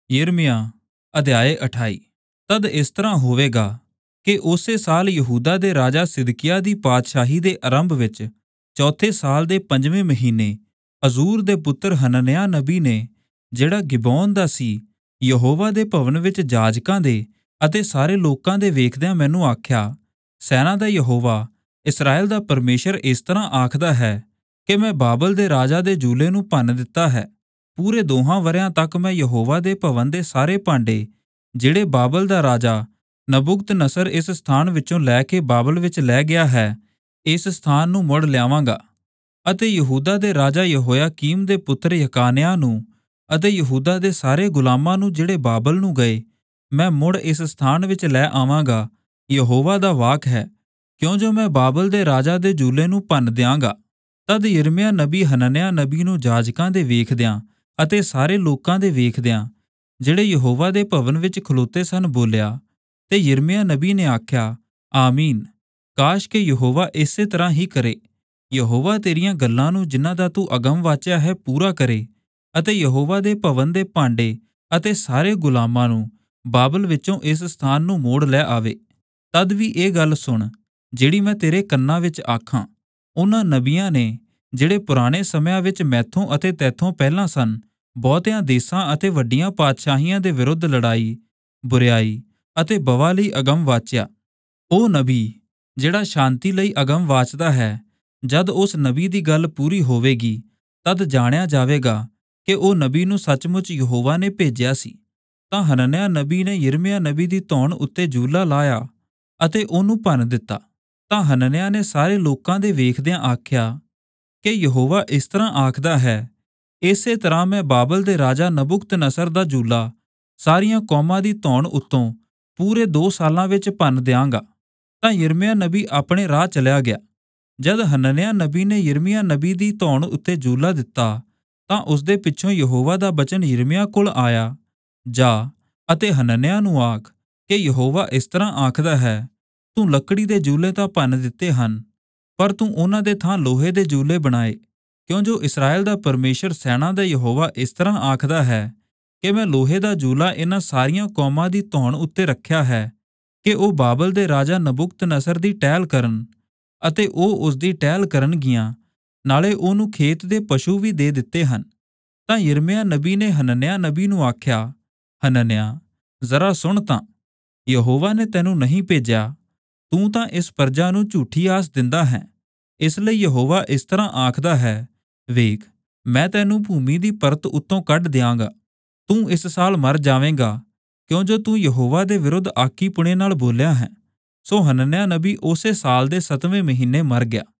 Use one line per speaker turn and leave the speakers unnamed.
यिर्मयाह अध्याय 28। तद इस तरह होवेगा कि उसे साल यहूदा दे राजा सिदकिय्याह दी पातशाही दे आरंभ विच चौथे साल दे 5वें महीने अजूर दे पुत्र हनन्याह नबी ने, जिहड़ा गिबोन दा सी, यहोवा दे भवन विच याजकां दे अते सारे लोकां दे वेखदਿਆਂ मैनू आख्या, सेना दा यहोवा इस्राएल दा परमेसर इस तरह आखदा है कि मैं बाबल दे राजा दे जूले नूं भन्न दिता है। पूरे 2 वरियां तक मैं यहोवा दे भवन दे सारे भांडे जिहड़े बाबल दा राजा नबुकदनस्सर इस स्थान विचों लैके बाबल विच लै गया है, इस स्थान नूं मुड़ लियावांगा। अते यहूदा दे राजा यहोयाकीम दे पुत्र यकान्याह नूं अते यहूदा दे सारे गुलामां नूं जिहड़े बाबल नूं गए, मैं मुड़ इस स्थान विच लै आवांगा। यहोवा दा वाक है, क्यों जो मैं बाबल दे राजा दे जूले नूं भन्न दियांगा। तद यिर्मयाह नबी हनन्याह नबी नूं याजकां दे वेखदਿਆਂ ਅਤੇ ਸਾਰੇ ਲੋਕਾਂ ਦੇ ਵੇਖਦਿਆਂ, ਜਿਹੜੇ ਯਹੋਵਾ ਦੇ ਭਵਨ ਵਿੱਚ ਖਲੋਤੇ ਸਨ, ਬੋਲਿਆ। ਤੇ ਯਿਰਮਿਯਾਹ ਨਬੀ ਨੇ ਆਖਿਆ, ਆਮੀਨ। ਕਾਸ਼ ਕਿ ਯਹੋਵਾ ਇਸੇ ਤਰ੍ਹਾਂ ਹੀ ਕਰੇ। ਯਹੋਵਾ ਤੇਰੀਆਂ ਗੱਲਾਂ ਨੂੰ ਜਿਨ੍ਹਾਂ ਦਾ ਤੂੰ ਅਗਮ ਵਾਚਿਆ ਹੈ ਪੂਰਾ ਕਰੇ, ਅਤੇ ਯਹੋਵਾ ਦੇ ਭਵਨ ਦੇ ਭਾਂਡੇ ਅਤੇ ਸਾਰੇ ਗੁਲਾਮਾਂ ਨੂੰ ਬਾਬਲ ਵਿੱਚੋਂ ਇਸ ਸਥਾਨ ਨੂੰ ਮੋੜ ਲੈ ਆਵੇ। ਤਦ ਵੀ ਇਹ ਗੱਲ ਸੁਣ, ਜਿਹੜੀ ਮੈਂ ਤੇਰੇ ਕੰਨਾਂ ਵਿੱਚ ਆਖਾਂ। ਉਹਨਾਂ ਨਬੀਆਂ ਨੇ, ਜਿਹੜੇ ਪੁਰਾਣੇ ਸਮਿਆਂ ਵਿੱਚ ਮੈਥੋਂ ਅਤੇ ਤੈਥੋਂ ਪਹਿਲਾਂ ਸਨ, ਬਹੁਤਿਆਂ ਦੇਸਾਂ ਅਤੇ ਵੱਡੀਆਂ ਪਾਤਸ਼ਾਹੀਆਂ ਦੇ ਵਿਰੁੱਧ ਲੜਾਈ, ਬੁਰਿਆਈ ਅਤੇ ਬਵਾ ਲਈ ਅਗਮ ਵਾਚਿਆ। ਉਹ ਨਬੀ ਜਿਹੜਾ ਸ਼ਾਂਤੀ ਲਈ ਅਗਮ ਵਾਚਦਾ ਹੈ, ਜਦ ਉਸ ਨਬੀ ਦੀ ਗੱਲ ਪੂਰੀ ਹੋਵੇਗੀ, ਤਦ ਜਾਣਿਆ ਜਾਵੇਗਾ ਕਿ ਉਹ ਨਬੀ ਨੂੰ ਸੱਚਮੁੱਚ ਯਹੋਵਾ ਨੇ ਭੇਜਿਆ ਸੀ। ਤਾਂ ਹਨਨਿਆਹ ਨਬੀ ਨੇ ਯਿਰਮਿਯਾਹ ਨਬੀ ਦੀ ਧੌਣ ਉੱਤੇ ਜੂਲਾ ਲਾਇਆ ਅਤੇ ਉਹਨੂੰ ਭੰਨ ਦਿੱਤਾ। ਤਾਂ ਹਨਨਿਆਹ ਨੇ ਸਾਰੇ ਲੋਕਾਂ ਦੇ ਵੇਖਦਿਆਂ ਆਖਿਆ ਕਿ ਯਹੋਵਾ ਇਸ ਤਰ੍ਹਾਂ ਆਖਦਾ ਹੈ, ਇਸੇ ਤਰ੍ਹਾਂ ਮੈਂ ਬਾਬਲ ਦੇ ਰਾਜਾ ਨਬੁਕਦਨੱਸਰ ਦਾ ਜੂਲਾ ਸਾਰੀਆਂ ਕੌਮਾਂ ਦੀ ਧੌਣ ਉੱਤੋਂ ਪੂਰੇ 2 ਸਾਲਾਂ ਵਿੱਚ ਭੰਨ ਦਿਆਂਗਾ। ਤਾਂ ਯਿਰਮਿਯਾਹ ਨਬੀ ਆਪਣੇ ਰਾਹ ਚਲਿਆ ਗਿਆ। ਜਦ ਹਨਨਿਆਹ ਨਬੀ ਨੇ ਯਿਰਮਿਯਾਹ ਨਬੀ ਦੀ ਧੌਣ ਉੱਤੇ ਜੂਲਾ ਦਿੱਤਾ, ਤਾਂ ਉਸਦੇ ਪਿੱਛੋਂ ਯਹੋਵਾ ਦਾ ਬਚਨ ਯਿਰਮਿਯਾਹ ਕੋਲ ਆਇਆ, ਜਾ ਅਤੇ ਹਨਨਿਆਹ ਨੂੰ ਆਖ ਕਿ ਯਹੋਵਾ ਇਸ ਤਰ੍ਹਾਂ ਆਖਦਾ ਹੈ, ਤੂੰ ਲੱਕੜੀ ਦੇ ਜੂਲੇ ਤਾਂ ਭੰਨ ਦਿੱਤੇ ਹਨ, ਪਰ ਤੂੰ ਉਹਨਾਂ ਦੇ ਥਾਂ ਲੋਹੇ ਦੇ ਜੂਲੇ ਬਣਾਏ। ਕਿਉਂ ਜੋ ਇਸਰਾਏਲ ਦਾ ਪਰਮੇਸ਼ਰ ਸੈਨਾ ਦਾ ਯਹੋਵਾ ਇਸ ਤਰ੍ਹਾਂ ਆਖਦਾ ਹੈ ਕਿ ਮੈਂ ਲੋਹੇ ਦਾ ਜੂਲਾ ਇਹਨਾਂ ਸਾਰੀਆਂ ਕੌਮਾਂ ਦੀ ਧੌਣ ਉੱਤੇ ਰੱਖਿਆ ਹੈ, ਕਿ ਉਹ ਬਾਬਲ ਦੇ ਰਾਜਾ ਨਬੁਕਦਨੱਸਰ ਦੀ ਟਹਿਲ ਕਰਨ, ਅਤੇ ਉਹ ਉਸ ਦੀ ਟਹਿਲ ਕਰਨਗੀਆਂ, ਨਾਲੇ ਉਹਨੂੰ ਖੇਤ ਦੇ ਪਸ਼ੂ ਵੀ ਦੇ ਦਿੱਤੇ ਹਨ। ਤਾਂ ਯਿਰਮਿਯਾਹ ਨਬੀ ਨੇ ਹਨਨਿਆਹ ਨਬੀ ਨੂੰ ਆਖਿਆ, ਹਨਨਿਆਹ, ਜ਼ਰਾ ਸੁਣ ਤਾਂ, ਯਹੋਵਾ ਨੇ ਤੈਨੂੰ ਨਹੀਂ ਭੇਜਿਆ। ਤੂੰ ਤਾਂ ਇਸ ਪਰਜਾ ਨੂੰ ਝੂਠੀ ਆਸ ਦਿੰਦਾ ਹੈ। ਇਸ ਲਈ ਯਹੋਵਾ ਇਸ ਤਰ੍ਹਾਂ ਆਖਦਾ ਹੈ, ਵੇਖ, ਮੈਂ ਤੈਨੂੰ ਭੂਮੀ ਦੀ ਪਰਤ ਉੱਤੋਂ ਕੱਢ ਦਿਆਂਗਾ। ਤੂੰ ਇਸ ਸਾਲ ਮਰ ਜਾਵੇਂਗਾ, ਕਿਉਂ ਜੋ ਤੂੰ ਯਹੋਵਾ ਦੇ ਵਿਰੁੱਧ ਆਕੀਪੁਣੇ ਨਾਲ ਬੋਲਿਆ ਹੈ। ਸੋ ਹਨਨਿਆਹ ਨਬੀ ਉਸੇ ਸਾਲ ਦੇ 7ਵੇਂ ਮਹੀਨੇ ਮਰ ਗਿਆ।